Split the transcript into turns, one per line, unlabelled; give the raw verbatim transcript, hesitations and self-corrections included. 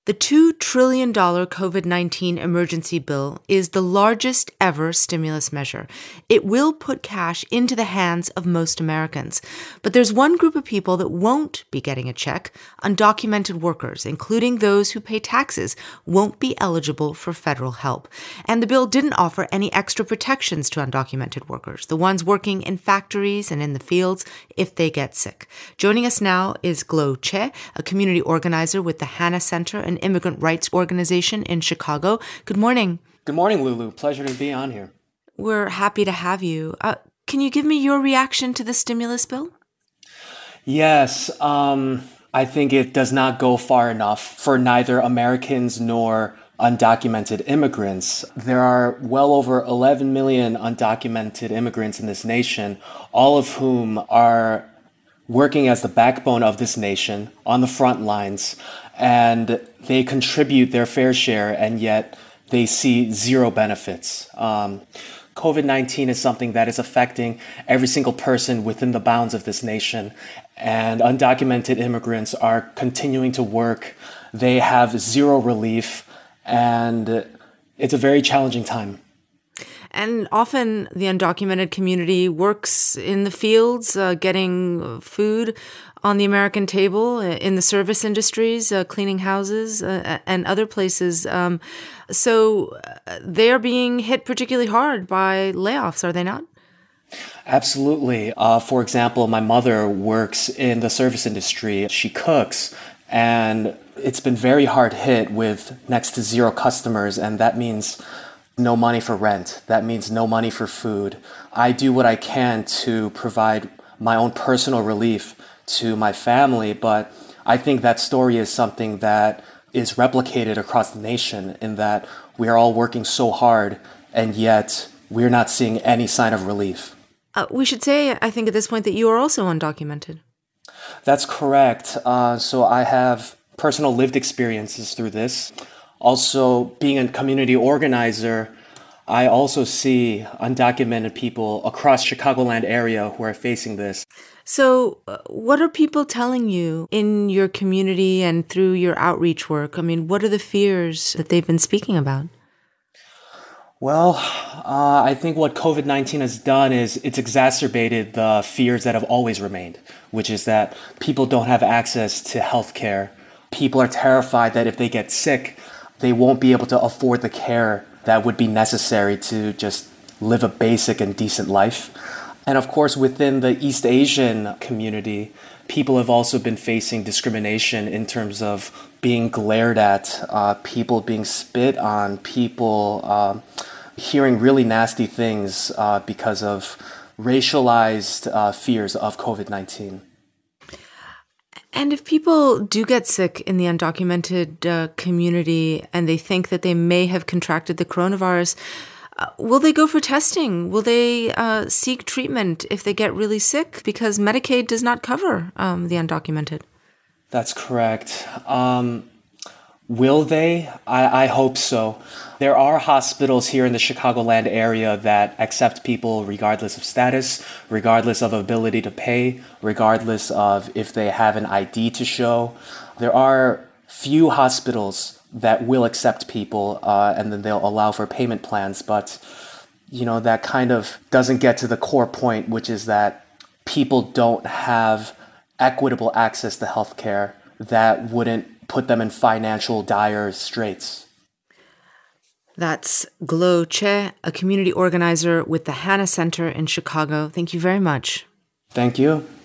The two trillion dollars COVID nineteen emergency bill is the largest ever stimulus measure. It will put cash into the hands of most Americans. But there's one group of people that won't be getting a check. Undocumented workers, including those who pay taxes, won't be eligible for federal help. And the bill didn't offer any extra protections to undocumented workers, the ones working in factories and in the fields, if they get sick. Joining us now is Glo Che, a community organizer with the Hannah Center, an immigrant rights organization in Chicago. Good morning.
Good morning, Lulu. Pleasure to be on here.
We're happy to have you. Uh, can you give me your reaction to the stimulus bill?
Yes, um, I think it does not go far enough for neither Americans nor undocumented immigrants. There are well over eleven million undocumented immigrants in this nation, all of whom are working as the backbone of this nation on the front lines, and they contribute their fair share, and yet they see zero benefits. Um, COVID nineteen is something that is affecting every single person within the bounds of this nation, and undocumented immigrants are continuing to work. They have zero relief, and it's a very challenging time.
And often the undocumented community works in the fields, uh, getting food on the American table, in the service industries, uh, cleaning houses, uh, and other places. Um, so they are being hit particularly hard by layoffs, are they not?
Absolutely. Uh, for example, my mother works in the service industry. She cooks, and it's been very hard hit with next to zero customers, and that means no money for rent. That means no money for food. I do what I can to provide my own personal relief to my family, but I think that story is something that is replicated across the nation, in that we are all working so hard and yet we're not seeing any sign of relief.
Uh, we should say, I think at this point, that you are also undocumented.
That's correct. Uh, so I have personal lived experiences through this. Also, being a community organizer, I also see undocumented people across Chicagoland area who are facing this.
So uh, what are people telling you in your community and through your outreach work? I mean, what are the fears that they've been speaking about?
Well, uh, I think what COVID nineteen has done is it's exacerbated the fears that have always remained, which is that people don't have access to healthcare. People are terrified that if they get sick, they won't be able to afford the care that would be necessary to just live a basic and decent life. And of course, within the East Asian community, people have also been facing discrimination in terms of being glared at, uh, people being spit on, people uh, hearing really nasty things uh, because of racialized uh, fears of COVID nineteen.
And if people do get sick in the undocumented uh, community and they think that they may have contracted the coronavirus, uh, will they go for testing? Will they uh, seek treatment if they get really sick? Because Medicaid does not cover um, the undocumented.
That's correct. Um, will they? I, I hope so. There are hospitals here in the Chicagoland area that accept people regardless of status, regardless of ability to pay, regardless of if they have an I D to show. There are few hospitals that will accept people uh, and then they'll allow for payment plans. But, you know, that kind of doesn't get to the core point, which is that people don't have equitable access to healthcare that wouldn't put them in financial dire straits.
That's Glo Che, a community organizer with the Hannah Center in Chicago. Thank you very much.
Thank you.